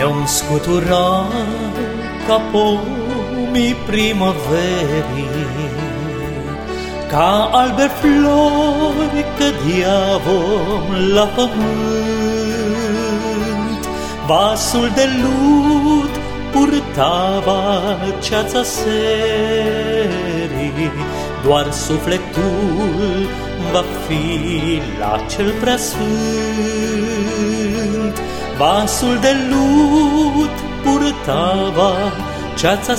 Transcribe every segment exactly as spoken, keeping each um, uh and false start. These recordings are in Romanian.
Ne-om scutura ca pomii primăverii, ca albe flori cădeavom la pământ. Vasul de lut purtava ceața serii, doar sufletul va fi la cel preasfânt. Vasul de lut purtava ceața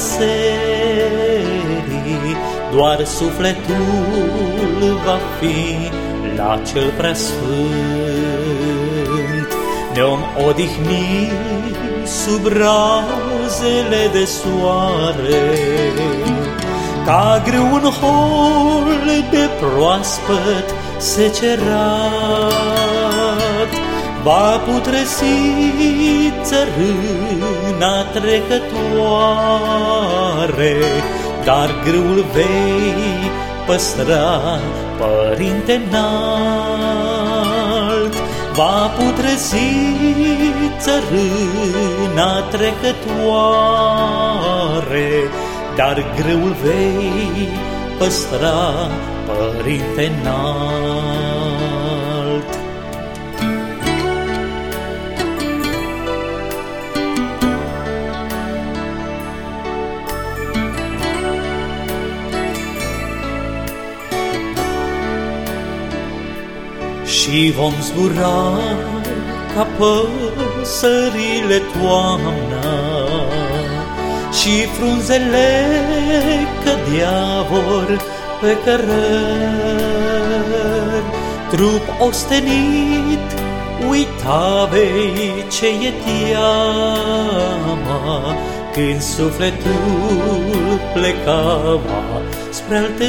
serii, doar sufletul va fi la cel preasfânt. Ne-om odihni sub razele de soare, ca grâu un hol de proaspăt secerat. Va putrezi țărâna trecătoare, dar grâul vei păstra, Părinte înalt. Va putrezi țărâna trecătoare, dar grâul vei păstra, Părinte înalt. Și vom zbura ca păsările toamna, și frunzele cădea vor pe cărări. Trup ostenit, uita vei ce e teama, când sufletul plecava spre alte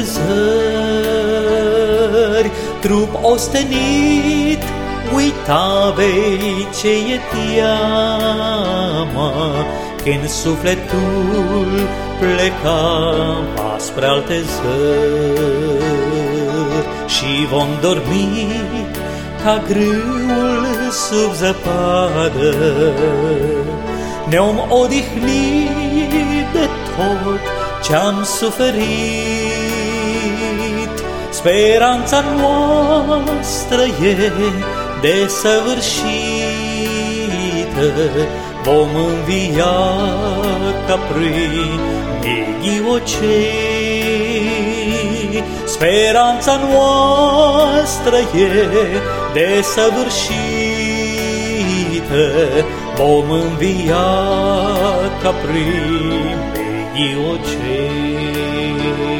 zări. Trup ostenit, uita vei ce e teama, când sufletul plecava spre alte zări. Și vom dormi ca grâul sub zăpadă, ne-om odihni de tot ce-am suferit. Speranța noastră e desăvârșită, vom învia ca primii ghiocei. Speranța noastră e desăvârșită, vom învia ca primii ghiocei.